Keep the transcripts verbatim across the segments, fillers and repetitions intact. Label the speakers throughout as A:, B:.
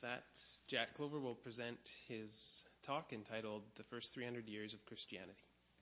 A: that, Jack Clover will present his talk entitled The First three hundred Years of Christianity.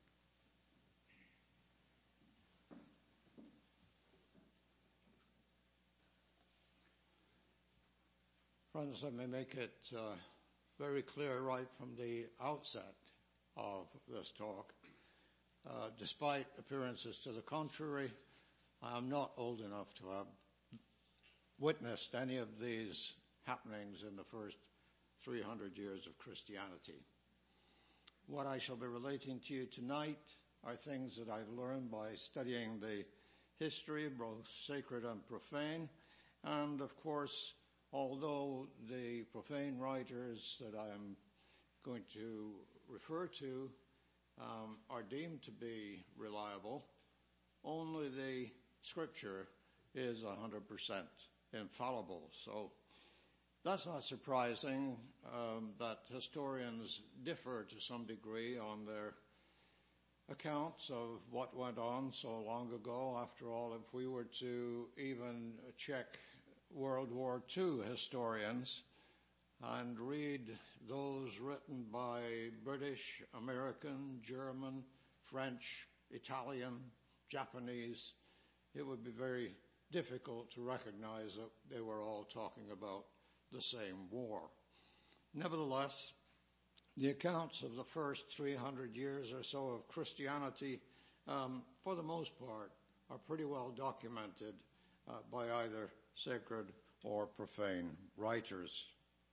B: Friends, let me make it uh, very clear right from the outset of this talk. Uh, despite appearances to the contrary, I am not old enough to have witnessed any of these happenings in the first three hundred years of Christianity. What I shall be relating to you tonight are things that I've learned by studying the history, both sacred and profane, and of course, although the profane writers that I am going to refer to um, are deemed to be reliable, only the scripture is one hundred percent infallible. So that's not surprising um, that historians differ to some degree on their accounts of what went on so long ago. After all, if we were to even check World War Two historians and read those written by British, American, German, French, Italian, Japanese, it would be very difficult to recognize that they were all talking about the same war. Nevertheless, the accounts of the first three hundred years or so of Christianity, um, for the most part, are pretty well documented uh, by either sacred or profane writers.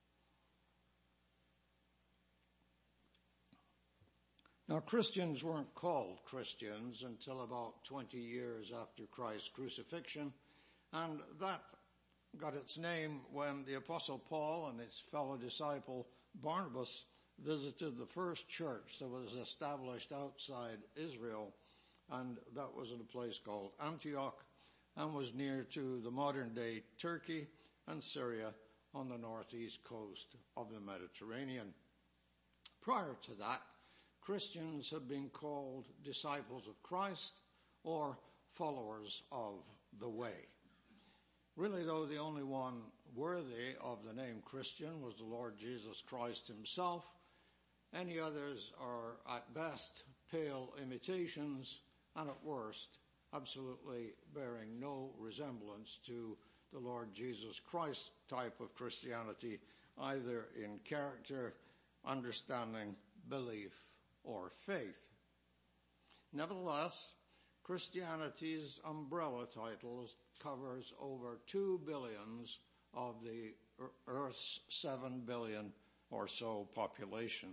B: Now, Christians weren't called Christians until about twenty years after Christ's crucifixion, and that got its name when the Apostle Paul and his fellow disciple Barnabas visited the first church that was established outside Israel, and that was in a place called Antioch, and was near to the modern-day Turkey and Syria on the northeast coast of the Mediterranean. Prior to that, Christians had been called disciples of Christ or followers of the way. Really, though, the only one worthy of the name Christian was the Lord Jesus Christ himself. Any others are, at best, pale imitations, and at worst, absolutely bearing no resemblance to the Lord Jesus Christ type of Christianity, either in character, understanding, belief, or faith. Nevertheless, Christianity's umbrella title covers over two billions of the Earth's seven billion or so population.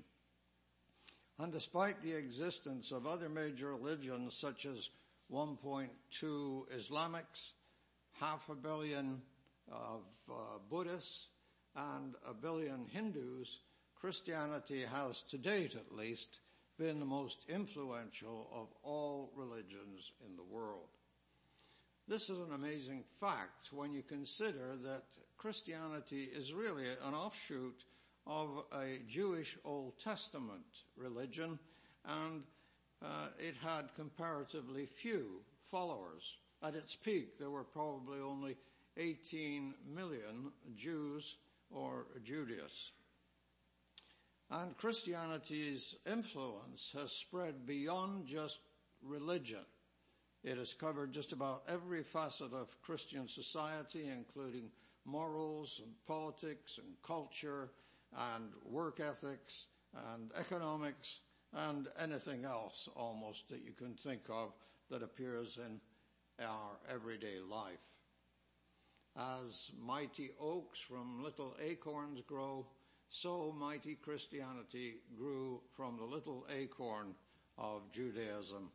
B: And despite the existence of other major religions such as one point two Islamics, half a billion of uh, Buddhists, and a billion Hindus, Christianity has, to date at least, been the most influential of all religions in the world. This is an amazing fact when you consider that Christianity is really an offshoot of a Jewish Old Testament religion, and uh, it had comparatively few followers. At its peak, there were probably only eighteen million Jews or Judaists. And Christianity's influence has spread beyond just religion. It has covered just about every facet of Christian society, including morals and politics and culture and work ethics and economics and anything else almost that you can think of that appears in our everyday life. As mighty oaks from little acorns grow, so mighty Christianity grew from the little acorn of Judaism.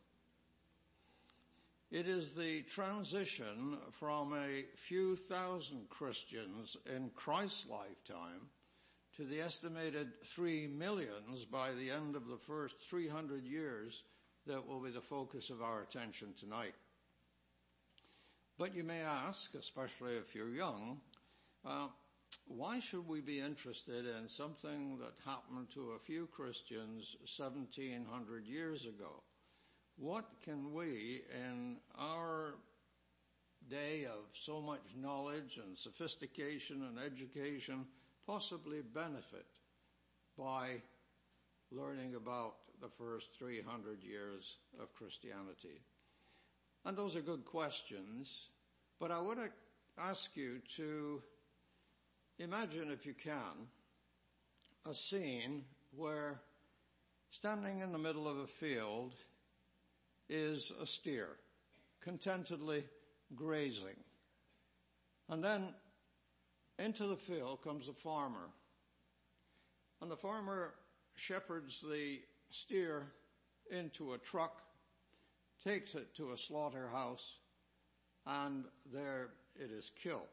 B: It is the transition from a few thousand Christians in Christ's lifetime to the estimated three millions by the end of the first three hundred years that will be the focus of our attention tonight. But you may ask, especially if you're young, uh, why should we be interested in something that happened to a few Christians seventeen hundred years ago? What can we, in our day of so much knowledge and sophistication and education, possibly benefit by learning about the first three hundred years of Christianity? And those are good questions, but I would ask you to imagine, if you can, a scene where standing in the middle of a field is a steer, contentedly grazing. And then into the field comes a farmer. And the farmer shepherds the steer into a truck, takes it to a slaughterhouse, and there it is killed.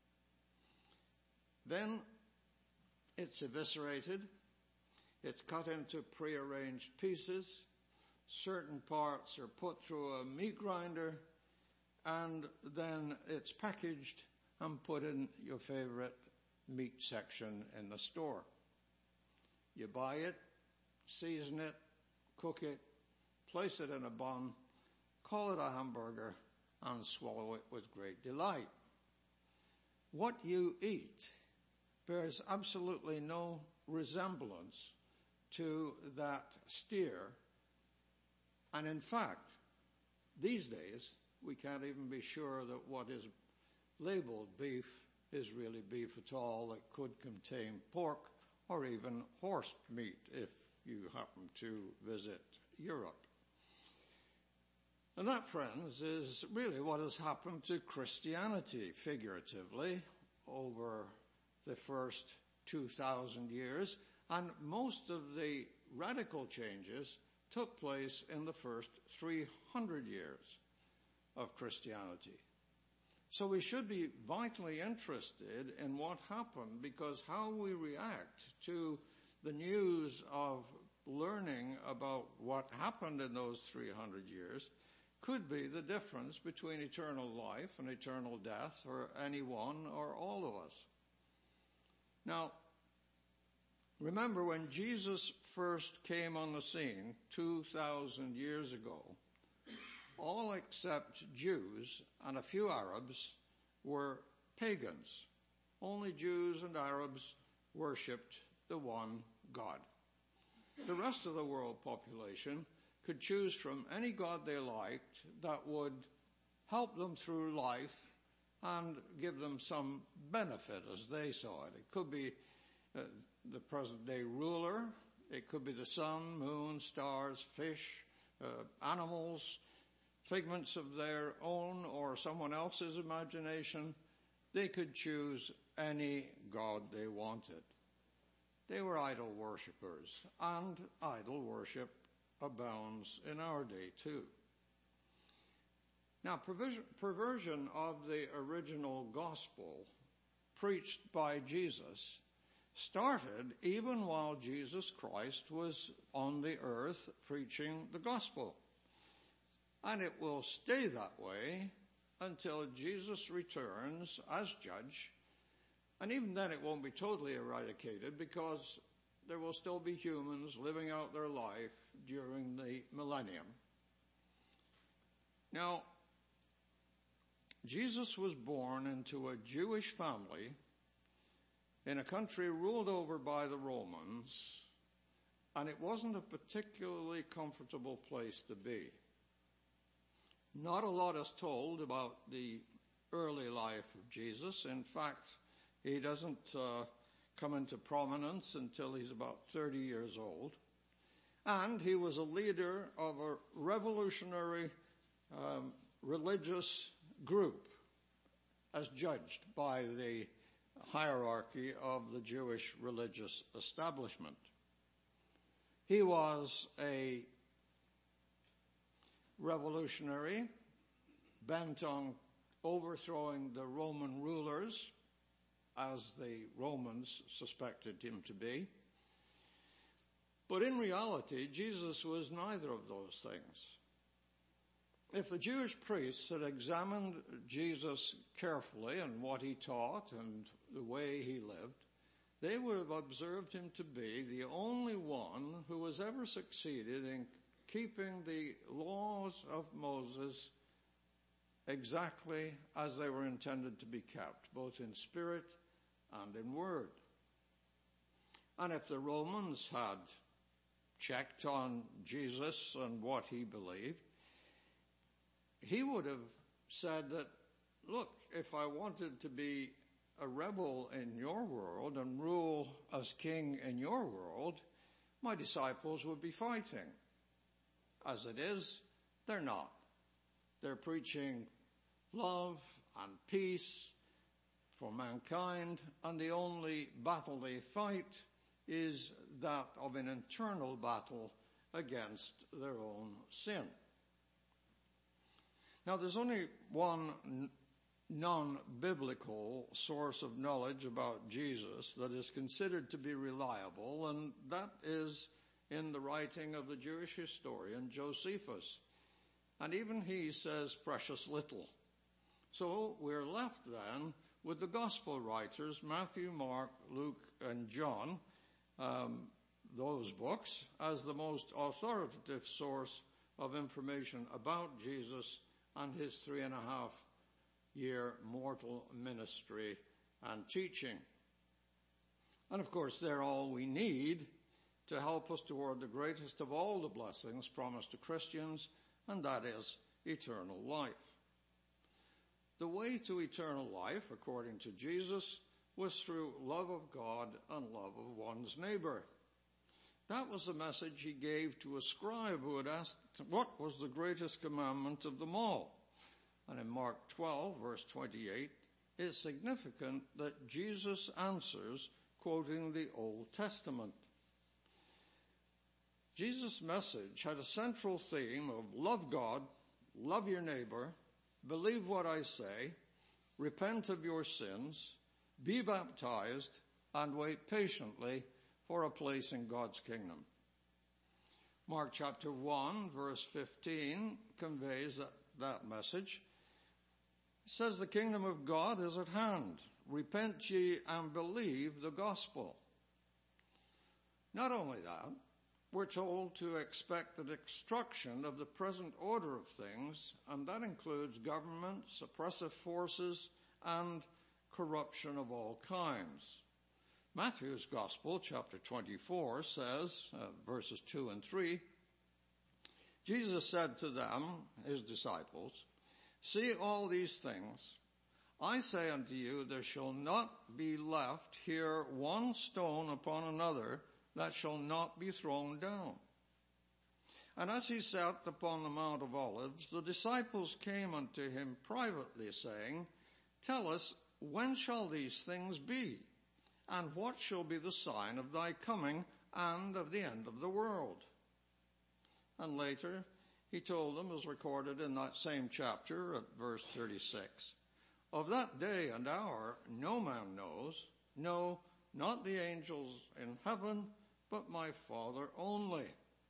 B: Then it's eviscerated, it's cut into prearranged pieces, certain parts are put through a meat grinder, and then it's packaged and put in your favorite meat section in the store. You buy it, season it, cook it, place it in a bun, call it a hamburger, and swallow it with great delight. What you eat bears absolutely no resemblance to that steer. And in fact, these days, we can't even be sure that what is labeled beef is really beef at all. It could contain pork or even horse meat if you happen to visit Europe. And that, friends, is really what has happened to Christianity, figuratively, over the first two thousand years. And most of the radical changes took place in the first three hundred years of Christianity. So we should be vitally interested in what happened, because how we react to the news of learning about what happened in those three hundred years could be the difference between eternal life and eternal death for any one or all of us. Now, remember when Jesus first came on the scene two thousand years ago, all except Jews and a few Arabs were pagans. Only Jews and Arabs worshipped the one God. The rest of the world population could choose from any god they liked that would help them through life and give them some benefit as they saw it. It could be uh, the present-day ruler. It could be the sun, moon, stars, fish, uh, animals, figments of their own or someone else's imagination. They could choose any god they wanted. They were idol worshippers, and idol worship abounds in our day too. Now, perversion, perversion of the original gospel preached by Jesus started even while Jesus Christ was on the earth preaching the gospel. And it will stay that way until Jesus returns as judge. And even then it won't be totally eradicated, because there will still be humans living out their life during the millennium. Now, Jesus was born into a Jewish family in a country ruled over by the Romans, and it wasn't a particularly comfortable place to be. Not a lot is told about the early life of Jesus. In fact, he doesn't uh, come into prominence until he's about thirty years old. And he was a leader of a revolutionary um, religious group as judged by the hierarchy of the Jewish religious establishment. He was a revolutionary bent on overthrowing the Roman rulers, as the Romans suspected him to be. But in reality, Jesus was neither of those things. If the Jewish priests had examined Jesus carefully and what he taught and the way he lived, they would have observed him to be the only one who has ever succeeded in keeping the laws of Moses exactly as they were intended to be kept, both in spirit and in word. And if the Romans had checked on Jesus and what he believed, he would have said that, look, if I wanted to be a rebel in your world and rule as king in your world, my disciples would be fighting. As it is, they're not. They're preaching love and peace for mankind, and the only battle they fight is that of an internal battle against their own sin. Now, there's only one non-biblical source of knowledge about Jesus that is considered to be reliable, and that is in the writing of the Jewish historian Josephus. And even he says precious little. So we're left then with the gospel writers, Matthew, Mark, Luke, and John, um, those books, as the most authoritative source of information about Jesus and his three and a half year mortal ministry and teaching. And of course, they're all we need to help us toward the greatest of all the blessings promised to Christians, and that is eternal life. The way to eternal life, according to Jesus, was through love of God and love of one's neighbor. That was the message he gave to a scribe who had asked what was the greatest commandment of them all. And in Mark twelve, verse twenty-eight, it's significant that Jesus answers quoting the Old Testament. Jesus' message had a central theme of love God, love your neighbor, believe what I say, repent of your sins, be baptized, and wait patiently for a place in God's kingdom. Mark chapter one, verse fifteen conveys that, that message. It says, the kingdom of God is at hand. Repent ye and believe the gospel. Not only that, we're told to expect the destruction of the present order of things, and that includes governments, oppressive forces, and corruption of all kinds. Matthew's Gospel, chapter twenty-four, says, uh, verses two and three, Jesus said to them, his disciples, see all these things. I say unto you, there shall not be left here one stone upon another that shall not be thrown down. And as he sat upon the Mount of Olives, the disciples came unto him privately, saying, tell us, when shall these things be? And what shall be the sign of thy coming and of the end of the world? And later he told them, as recorded in that same chapter at verse thirty-six, of that day and hour no man knows, no, not the angels in heaven, but my Father only.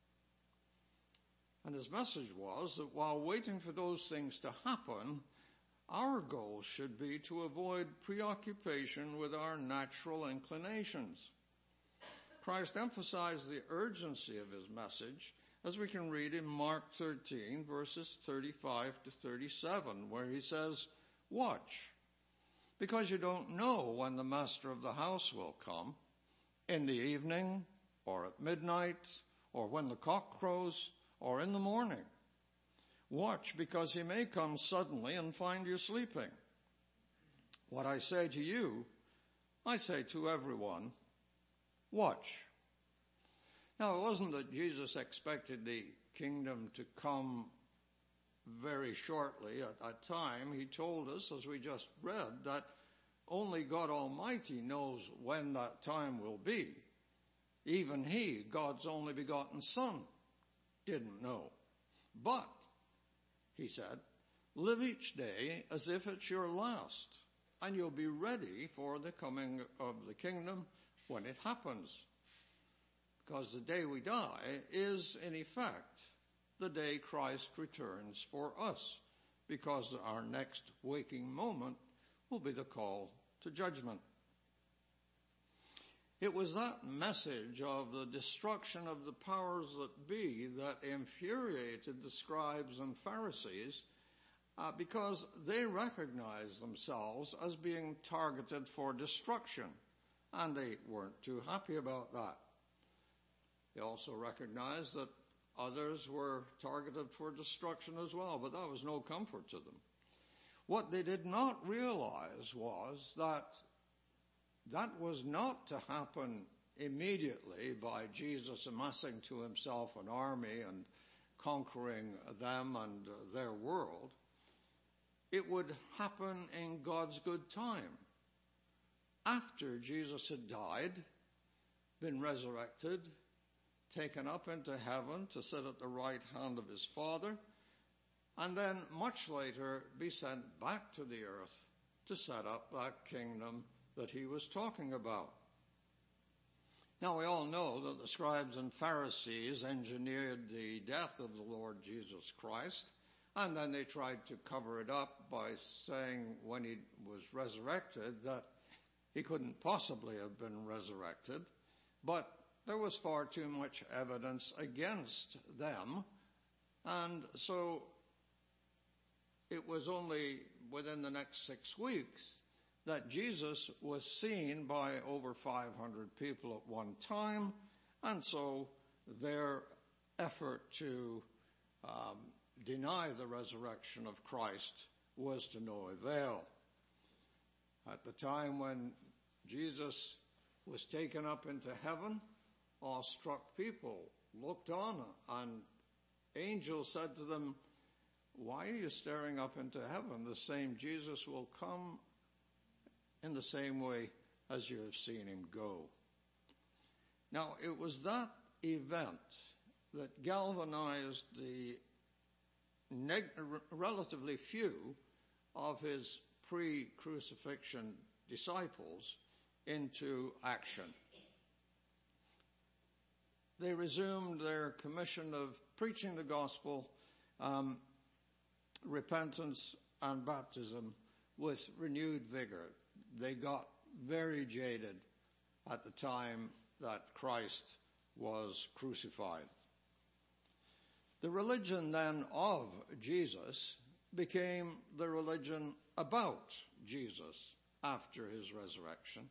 B: And his message was that while waiting for those things to happen, our goal should be to avoid preoccupation with our natural inclinations. Christ emphasized the urgency of his message, as we can read in Mark thirteen, verses thirty-five to thirty-seven, where he says, watch, because you don't know when the master of the house will come, in the evening, or at midnight, or when the cock crows, or in the morning. Watch, because he may come suddenly and find you sleeping. What I say to you, I say to everyone, watch. Now, it wasn't that Jesus expected the kingdom to come very shortly. At that time, he told us, as we just read, that only God Almighty knows when that time will be. Even he, God's only begotten Son, didn't know. But, he said, live each day as if it's your last, and you'll be ready for the coming of the kingdom when it happens. Because the day we die is, in effect, the day Christ returns for us, because our next waking moment will be the call to judgment. It was that message of the destruction of the powers that be that infuriated the scribes and Pharisees, uh, because they recognized themselves as being targeted for destruction. and they weren't too happy about that. They also recognized that others were targeted for destruction as well, but that was no comfort to them. What they did not realize was that that was not to happen immediately by Jesus amassing to himself an army and conquering them and their world. It would happen in God's good time. After Jesus had died, been resurrected, taken up into heaven to sit at the right hand of his Father, and then much later be sent back to the earth to set up that kingdom that he was talking about. Now we all know that the scribes and Pharisees engineered the death of the Lord Jesus Christ, and then they tried to cover it up by saying when he was resurrected that he couldn't possibly have been resurrected, but there was far too much evidence against them, and so it was only within the next six weeks that Jesus was seen by over five hundred people at one time, and so their effort to um, deny the resurrection of Christ was to no avail. At the time when Jesus was taken up into heaven, awestruck people looked on, and angels said to them, "Why are you staring up into heaven? The same Jesus will come in the same way as you have seen him go." Now, it was that event that galvanized the neg- relatively few of his pre-crucifixion disciples into action. They resumed their commission of preaching the gospel, um, repentance and baptism with renewed vigor. They got very jaded at the time that Christ was crucified. The religion then of Jesus became the religion about Jesus after his resurrection.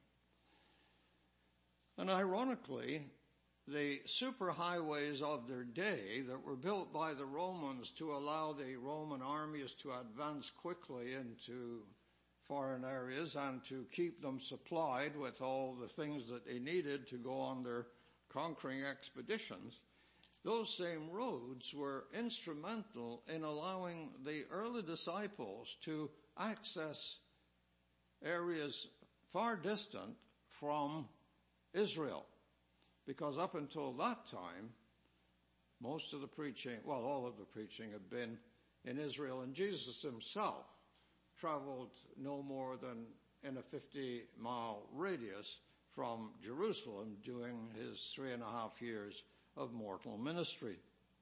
B: And ironically, the superhighways of their day that were built by the Romans to allow the Roman armies to advance quickly into foreign areas and to keep them supplied with all the things that they needed to go on their conquering expeditions, those same roads were instrumental in allowing the early disciples to access areas far distant from Israel. Because up until that time, most of the preaching, well, all of the preaching had been in Israel, and Jesus himself traveled no more than in a fifty-mile radius from Jerusalem doing his three and a half years of mortal ministry.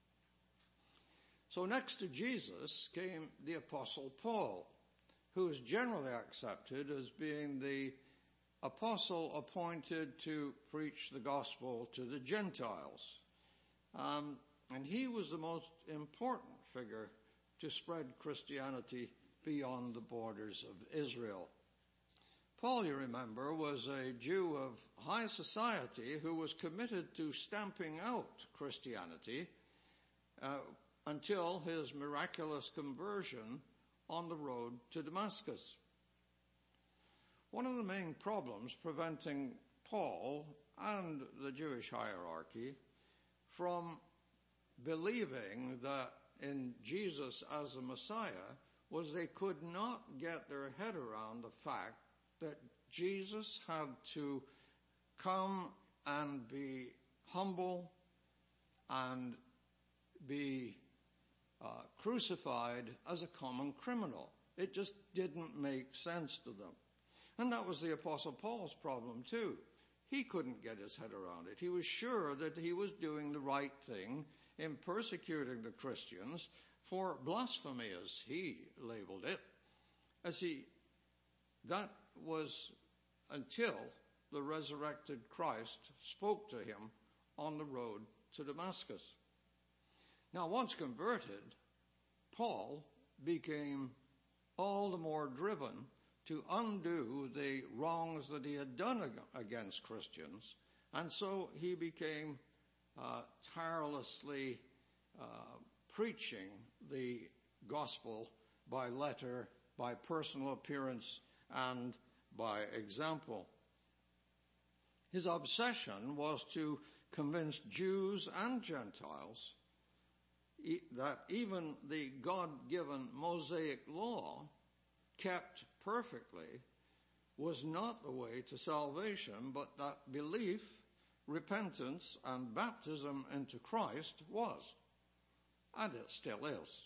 B: So next to Jesus came the Apostle Paul, who is generally accepted as being the apostle appointed to preach the gospel to the Gentiles. Um, and he was the most important figure to spread Christianity beyond the borders of Israel. Paul, you remember, was a Jew of high society who was committed to stamping out Christianity uh, until his miraculous conversion on the road to Damascus. One of the main problems preventing Paul and the Jewish hierarchy from believing that in Jesus as a Messiah was they could not get their head around the fact that Jesus had to come and be humble and be uh, crucified as a common criminal. It just didn't make sense to them. And that was the Apostle Paul's problem too. He couldn't get his head around it. He was sure that he was doing the right thing in persecuting the Christians for blasphemy, as he labeled it, as he, that was until the resurrected Christ spoke to him on the road to Damascus. Now, once converted, Paul became all the more driven to undo the wrongs that he had done against Christians, and so he became uh, tirelessly uh, preaching the gospel by letter, by personal appearance, and by example. His obsession was to convince Jews and Gentiles that even the God-given Mosaic law, kept perfectly, was not the way to salvation, but that belief, repentance, and baptism into Christ was, and it still is.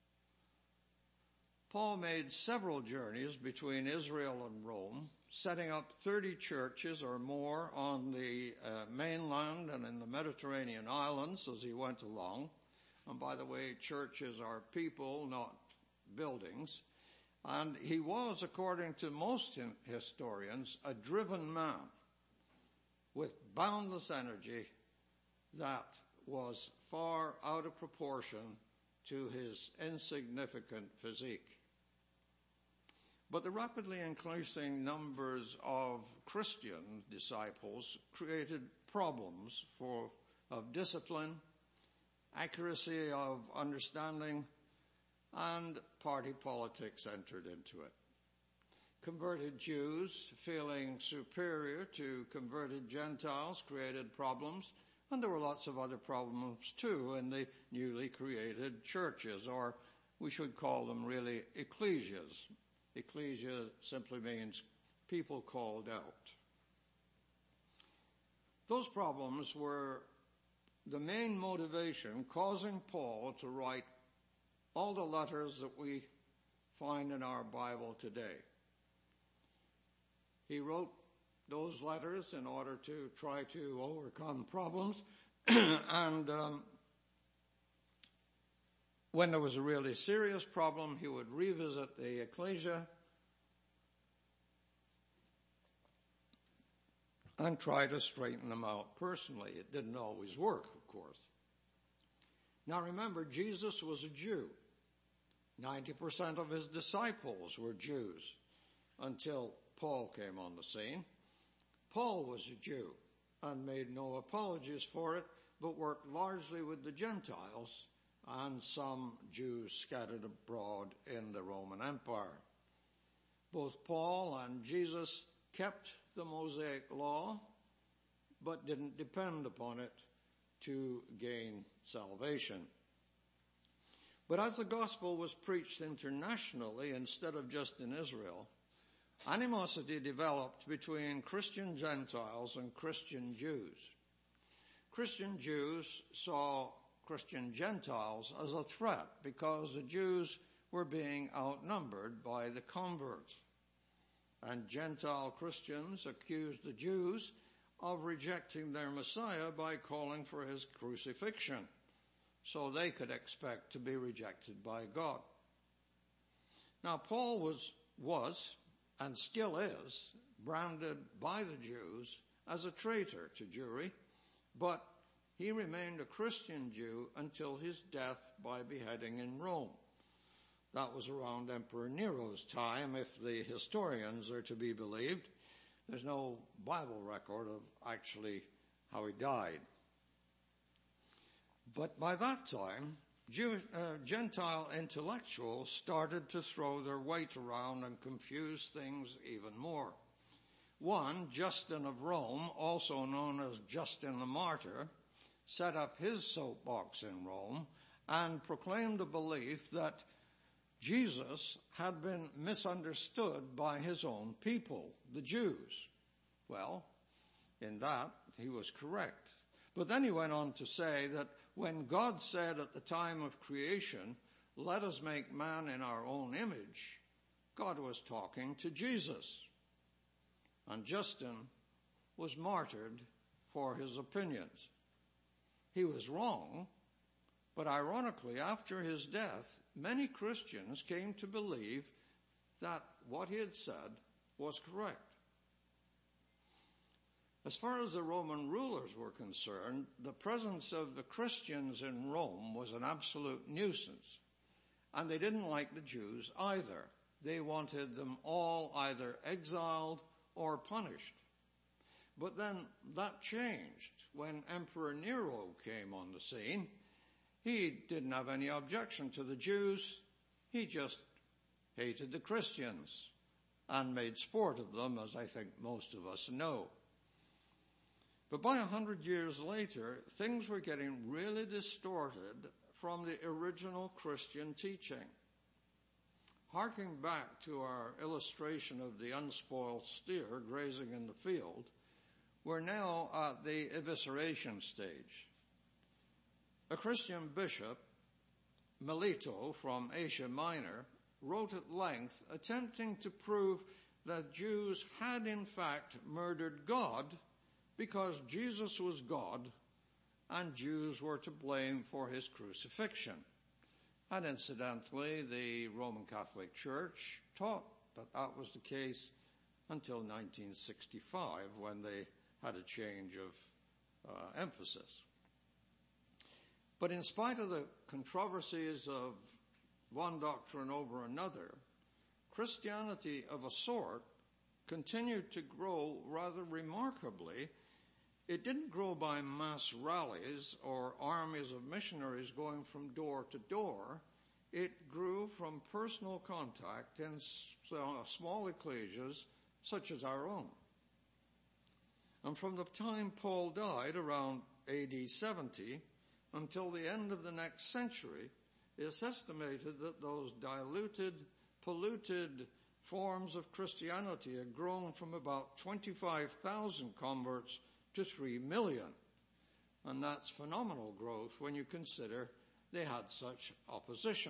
B: Paul made several journeys between Israel and Rome, setting up thirty churches or more on the uh, mainland and in the Mediterranean islands as he went along. And by the way, churches are people, not buildings. And he was, according to most historians, a driven man with boundless energy that was far out of proportion to his insignificant physique. But the rapidly increasing numbers of Christian disciples created problems for of discipline, accuracy of understanding, and party politics entered into it. Converted Jews feeling superior to converted Gentiles created problems, and there were lots of other problems too in the newly created churches, or we should call them really ecclesias. Ecclesia simply means people called out. Those problems were the main motivation causing Paul to write all the letters that we find in our Bible today. He wrote those letters in order to try to overcome problems, and um, when there was a really serious problem, he would revisit the ecclesia and try to straighten them out personally. It didn't always work, of course. Now remember, Jesus was a Jew. ninety percent of his disciples were Jews until Paul came on the scene. Paul was a Jew and made no apologies for it, but worked largely with the Gentiles and some Jews scattered abroad in the Roman Empire. Both Paul and Jesus kept the Mosaic law, but didn't depend upon it to gain salvation. But as the gospel was preached internationally instead of just in Israel, animosity developed between Christian Gentiles and Christian Jews. Christian Jews saw Christian Gentiles as a threat because the Jews were being outnumbered by the converts. And Gentile Christians accused the Jews of rejecting their Messiah by calling for his crucifixion, so they could expect to be rejected by God. Now, Paul was, was and still is branded by the Jews as a traitor to Jewry, but he remained a Christian Jew until his death by beheading in Rome. That was around Emperor Nero's time, if the historians are to be believed. There's no Bible record of actually how he died. But by that time, Jew, uh, Gentile intellectuals started to throw their weight around and confuse things even more. One, Justin of Rome, also known as Justin the Martyr, set up his soapbox in Rome and proclaimed the belief that Jesus had been misunderstood by his own people, the Jews. Well, in that, he was correct. But then he went on to say that when God said at the time of creation, "Let us make man in our own image," God was talking to Jesus. And Justin was martyred for his opinions. He was wrong, but ironically, after his death, many Christians came to believe that what he had said was correct. As far as the Roman rulers were concerned, the presence of the Christians in Rome was an absolute nuisance, and they didn't like the Jews either. They wanted them all either exiled or punished. But then that changed when Emperor Nero came on the scene. He didn't have any objection to the Jews. He just hated the Christians and made sport of them, as I think most of us know. But by a hundred years later, things were getting really distorted from the original Christian teaching. Harking back to our illustration of the unspoiled steer grazing in the field, we're now at the evisceration stage. A Christian bishop, Melito from Asia Minor, wrote at length attempting to prove that Jews had in fact murdered God because Jesus was God and Jews were to blame for his crucifixion. And incidentally, the Roman Catholic Church taught that that was the case until nineteen sixty-five, when they had a change of uh, emphasis. But in spite of the controversies of one doctrine over another, Christianity of a sort continued to grow rather remarkably. It didn't grow by mass rallies or armies of missionaries going from door to door. It grew from personal contact in small ecclesias such as our own. And from the time Paul died, around A D seventy, until the end of the next century, it's estimated that those diluted, polluted forms of Christianity had grown from about twenty-five thousand converts to three million. And that's phenomenal growth when you consider they had such opposition.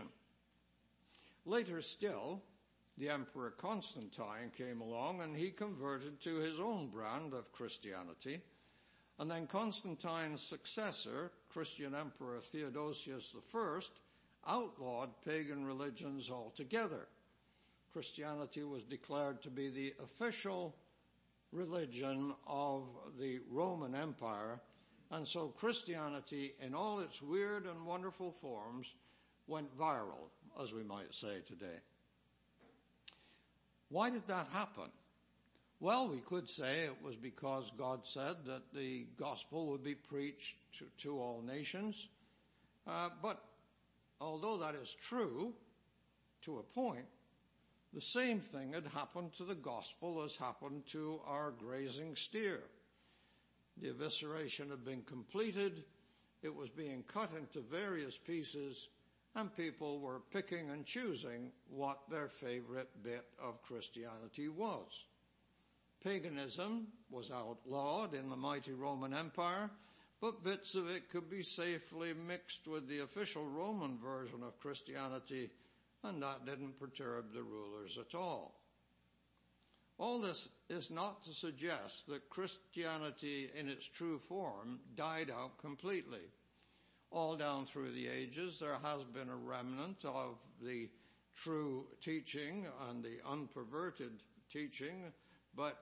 B: Later still, the Emperor Constantine came along and he converted to his own brand of Christianity. And then Constantine's successor, Christian Emperor Theodosius the First, outlawed pagan religions altogether. Christianity was declared to be the official religion of the Roman Empire, and so Christianity in all its weird and wonderful forms went viral, as we might say today. Why did that happen? Well, we could say it was because God said that the gospel would be preached to, to all nations, uh, but although that is true to a point, the same thing had happened to the gospel as happened to our grazing steer. The evisceration had been completed, it was being cut into various pieces, and people were picking and choosing what their favorite bit of Christianity was. Paganism was outlawed in the mighty Roman Empire, but bits of it could be safely mixed with the official Roman version of Christianity, and that didn't perturb the rulers at all. All this is not to suggest that Christianity in its true form died out completely. All down through the ages, there has been a remnant of the true teaching and the unperverted teaching, but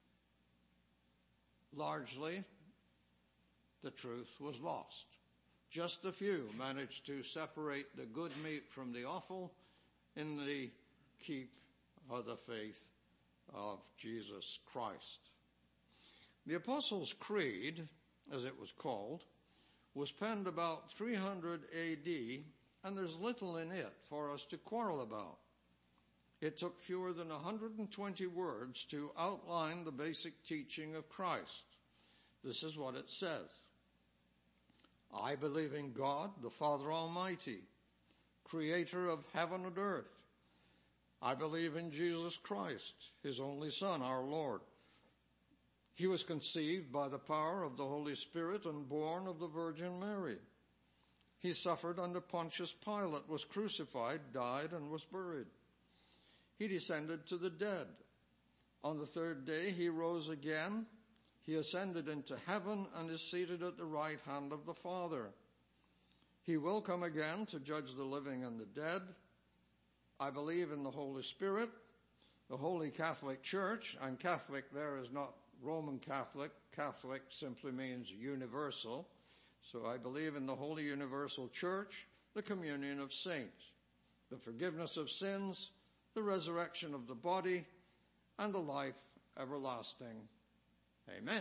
B: largely the truth was lost. Just a few managed to separate the good meat from the offal in the keep of the faith of Jesus Christ. The Apostles' Creed, as it was called, was penned about three hundred A D, and there's little in it for us to quarrel about. It took fewer than one hundred twenty words to outline the basic teaching of Christ. This is what it says. I believe in God, the Father Almighty, creator of heaven and earth. I believe in Jesus Christ, his only Son, our Lord. He was conceived by the power of the Holy Spirit and born of the Virgin Mary. He suffered under Pontius Pilate, was crucified, died, and was buried. He descended to the dead. On the third day he rose again. He ascended into heaven and is seated at the right hand of the Father. He will come again to judge the living and the dead. I believe in the Holy Spirit, the Holy Catholic Church, and Catholic there is not Roman Catholic. Catholic simply means universal. So I believe in the Holy Universal Church, the communion of saints, the forgiveness of sins, the resurrection of the body, and the life everlasting. Amen.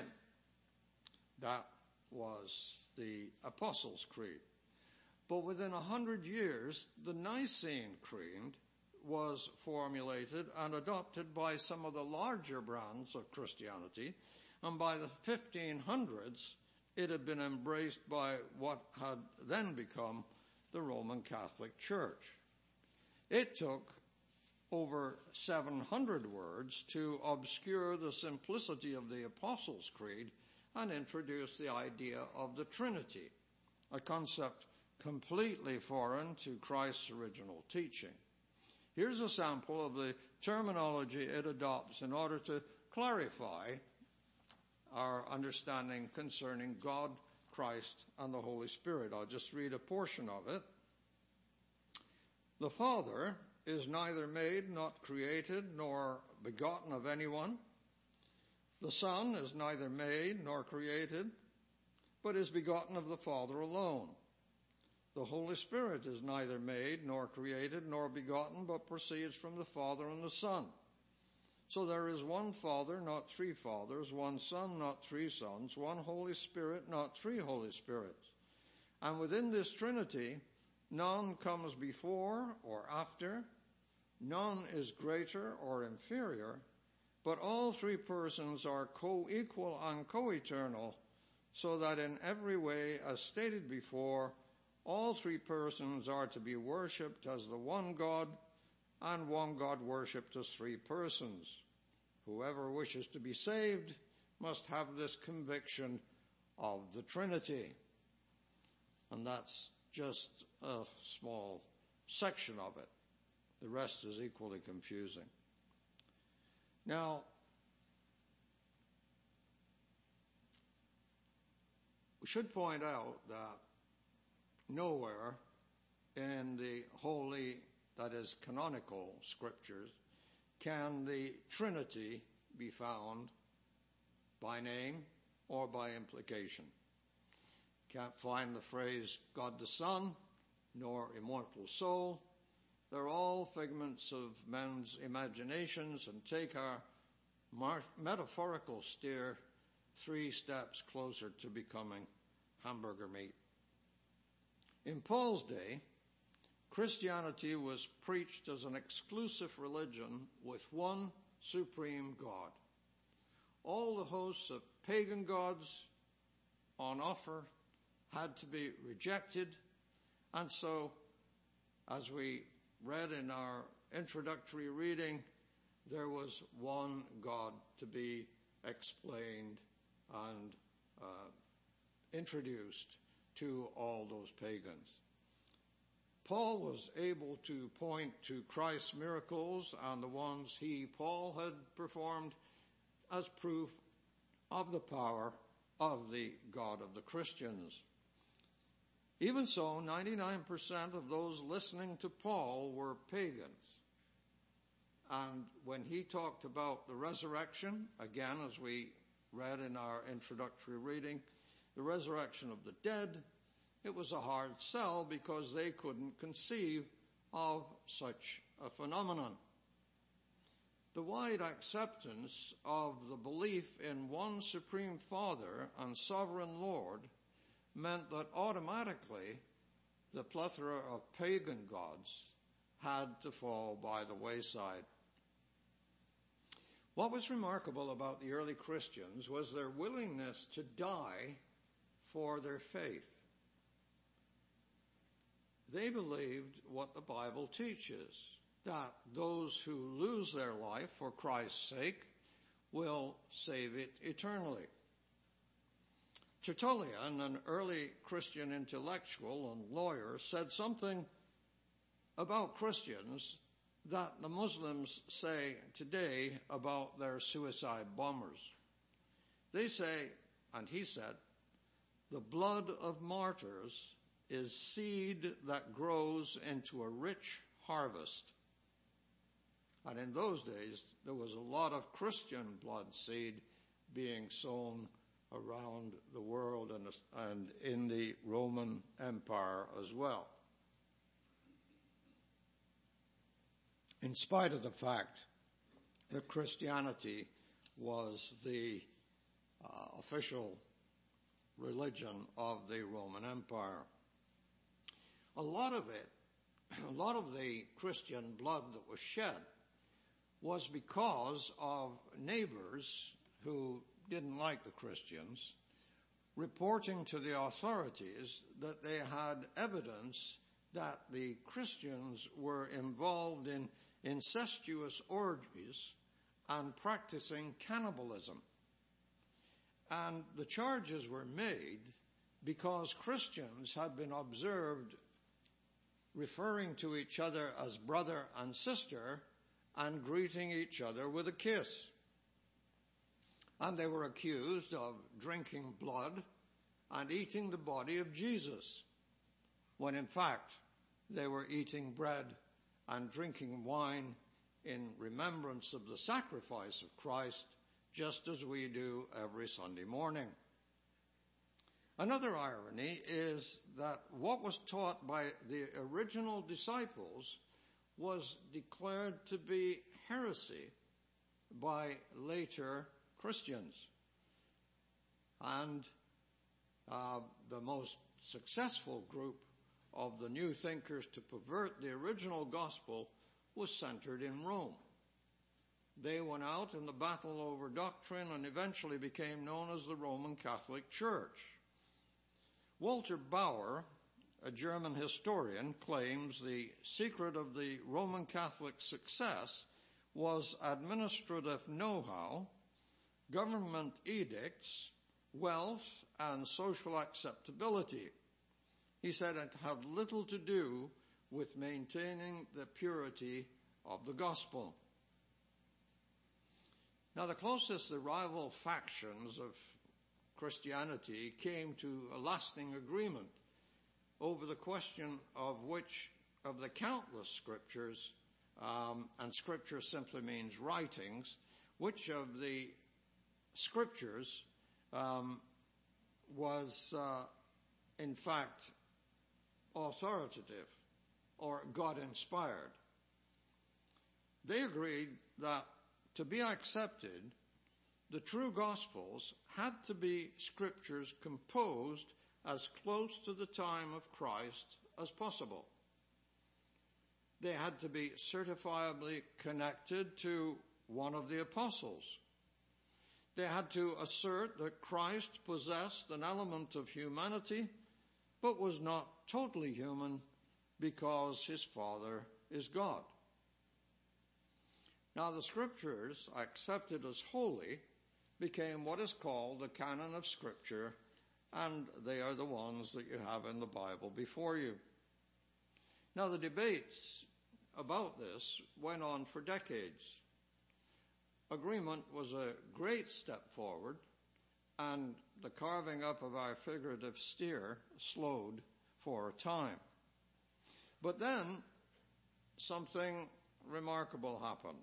B: That was the Apostles' Creed. But within a hundred years, the Nicene Creed was formulated and adopted by some of the larger brands of Christianity, and by the fifteen hundreds, it had been embraced by what had then become the Roman Catholic Church. It took over seven hundred words to obscure the simplicity of the Apostles' Creed and introduce the idea of the Trinity, a concept completely foreign to Christ's original teaching. Here's a sample of the terminology it adopts in order to clarify our understanding concerning God, Christ, and the Holy Spirit. I'll just read a portion of it. The Father is neither made, not created, nor begotten of anyone. The Son is neither made nor created, but is begotten of the Father alone. The Holy Spirit is neither made nor created nor begotten, but proceeds from the Father and the Son. So there is one Father, not three fathers, one Son, not three sons, one Holy Spirit, not three Holy Spirits. And within this Trinity, none comes before or after, none is greater or inferior, but all three persons are co-equal and co-eternal, so that in every way, as stated before, all three persons are to be worshipped as the one God, and one God worshipped as three persons. Whoever wishes to be saved must have this conviction of the Trinity. And that's just a small section of it. The rest is equally confusing. Now, we should point out that nowhere in the holy, that is canonical scriptures, can the Trinity be found by name or by implication. Can't find the phrase God the Son, nor immortal soul. They're all figments of men's imaginations and take our mar- metaphorical steer three steps closer to becoming hamburger meat. In Paul's day, Christianity was preached as an exclusive religion with one supreme God. All the hosts of pagan gods on offer had to be rejected, and so, as we read in our introductory reading, there was one God to be explained and uh, introduced to all those pagans. Paul was able to point to Christ's miracles and the ones he, Paul, had performed as proof of the power of the God of the Christians. Even so, ninety-nine percent of those listening to Paul were pagans. And when he talked about the resurrection, again, as we read in our introductory reading, the resurrection of the dead, it was a hard sell because they couldn't conceive of such a phenomenon. The wide acceptance of the belief in one Supreme Father and Sovereign Lord meant that automatically the plethora of pagan gods had to fall by the wayside. What was remarkable about the early Christians was their willingness to die for their faith. They believed what the Bible teaches, that those who lose their life for Christ's sake will save it eternally. Tertullian, an early Christian intellectual and lawyer, said something about Christians that the Muslims say today about their suicide bombers. They say, and he said, the blood of martyrs is seed that grows into a rich harvest. And in those days, there was a lot of Christian blood seed being sown around the world and, and in the Roman Empire as well. in spite of the fact that Christianity was the uh, official religion of the Roman Empire. A lot of it, a lot of the Christian blood that was shed was because of neighbors who didn't like the Christians reporting to the authorities that they had evidence that the Christians were involved in incestuous orgies and practicing cannibalism. And the charges were made because Christians had been observed referring to each other as brother and sister and greeting each other with a kiss. And they were accused of drinking blood and eating the body of Jesus, when in fact they were eating bread and drinking wine in remembrance of the sacrifice of Christ, just as we do every Sunday morning. Another irony is that what was taught by the original disciples was declared to be heresy by later Christians. And uh, the most successful group of the new thinkers to pervert the original gospel was centered in Rome. They went out in the battle over doctrine and eventually became known as the Roman Catholic Church. Walter Bauer, a German historian, claims the secret of the Roman Catholic success was administrative know-how, government edicts, wealth, and social acceptability. He said it had little to do with maintaining the purity of the gospel. Now, the closest the rival factions of Christianity came to a lasting agreement over the question of which of the countless scriptures, um, and scripture simply means writings, which of the scriptures um, was uh, in fact authoritative or God-inspired. They agreed that to be accepted, the true Gospels had to be scriptures composed as close to the time of Christ as possible. They had to be certifiably connected to one of the apostles. They had to assert that Christ possessed an element of humanity, but was not totally human because his Father is God. Now, the scriptures, accepted as holy, became what is called the canon of Scripture, and they are the ones that you have in the Bible before you. Now, the debates about this went on for decades. Agreement was a great step forward, and the carving up of our figurative steer slowed for a time. But then something remarkable happened.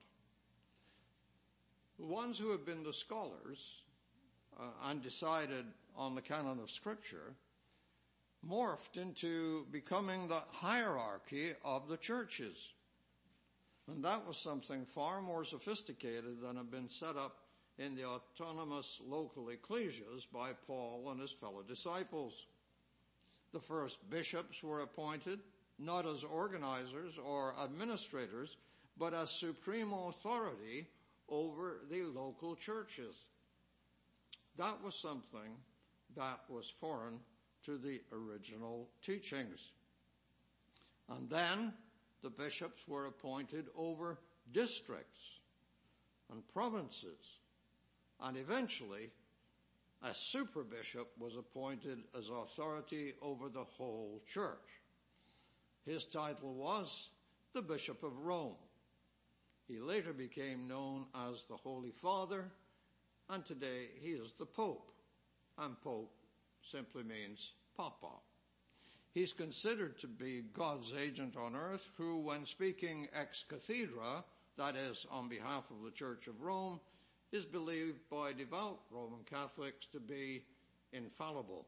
B: The ones who have been the scholars uh, and decided on the canon of Scripture morphed into becoming the hierarchy of the churches. And that was something far more sophisticated than had been set up in the autonomous local ecclesias by Paul and his fellow disciples. The first bishops were appointed not as organizers or administrators, but as supreme authority over the local churches. That was something that was foreign to the original teachings. And then the bishops were appointed over districts and provinces. And eventually, a superbishop was appointed as authority over the whole church. His title was the Bishop of Rome. He later became known as the Holy Father, and today he is the Pope. And Pope simply means Papa. He's considered to be God's agent on earth who, when speaking ex cathedra, that is, on behalf of the Church of Rome, is believed by devout Roman Catholics to be infallible.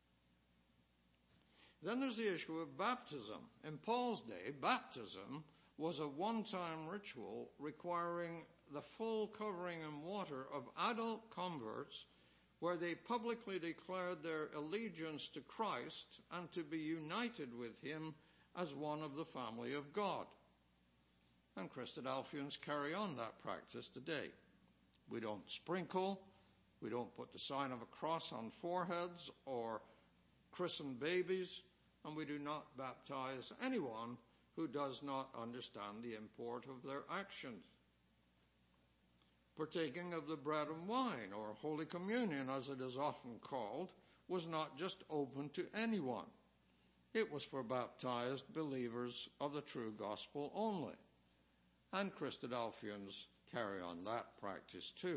B: Then there's the issue of baptism. In Paul's day, baptism was a one-time ritual requiring the full covering in water of adult converts, where they publicly declared their allegiance to Christ and to be united with him as one of the family of God. And Christadelphians carry on that practice today. We don't sprinkle, we don't put the sign of a cross on foreheads or christen babies, and we do not baptize anyone who does not understand the import of their actions. Partaking of the bread and wine, or Holy Communion as it is often called, was not just open to anyone. It was for baptized believers of the true gospel only. And Christadelphians carry on that practice too.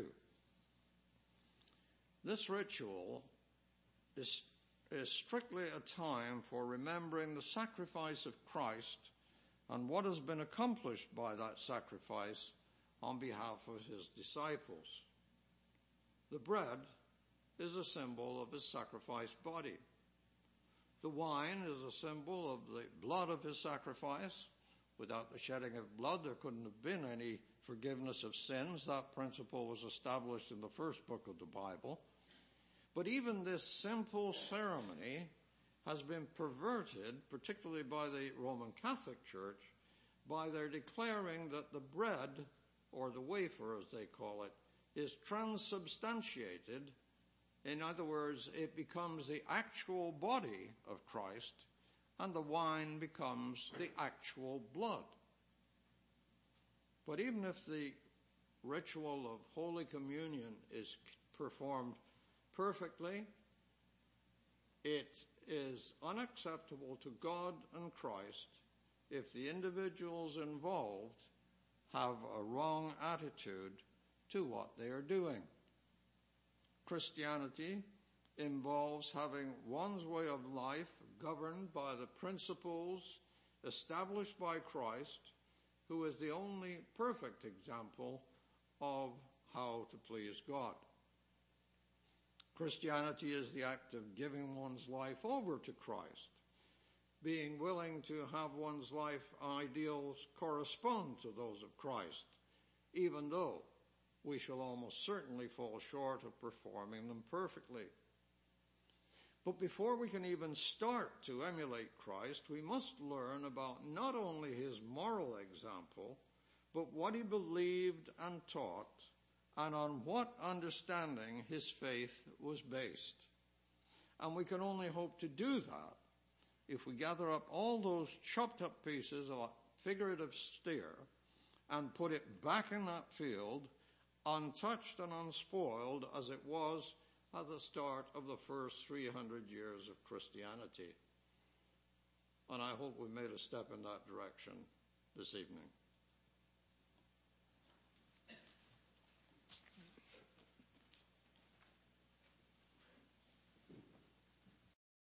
B: This ritual is, is strictly a time for remembering the sacrifice of Christ and what has been accomplished by that sacrifice on behalf of his disciples. The bread is a symbol of his sacrificed body. The wine is a symbol of the blood of his sacrifice. Without the shedding of blood, there couldn't have been any forgiveness of sins. That principle was established in the first book of the Bible. But even this simple ceremony has been perverted, particularly by the Roman Catholic Church, by their declaring that the bread, or the wafer as they call it, is transubstantiated. In other words, it becomes the actual body of Christ, and the wine becomes the actual blood. But even if the ritual of Holy Communion is performed perfectly, it is unacceptable to God and Christ if the individuals involved have a wrong attitude to what they are doing. Christianity involves having one's way of life governed by the principles established by Christ, who is the only perfect example of how to please God. Christianity is the act of giving one's life over to Christ, being willing to have one's life ideals correspond to those of Christ, even though we shall almost certainly fall short of performing them perfectly. But before we can even start to emulate Christ, we must learn about not only his moral example, but what he believed and taught, and on what understanding his faith was based. And we can only hope to do that if we gather up all those chopped up pieces of figurative steer and put it back in that field, untouched and unspoiled as it was at the start of the first three hundred years of Christianity. And I hope we made a step in that direction this evening.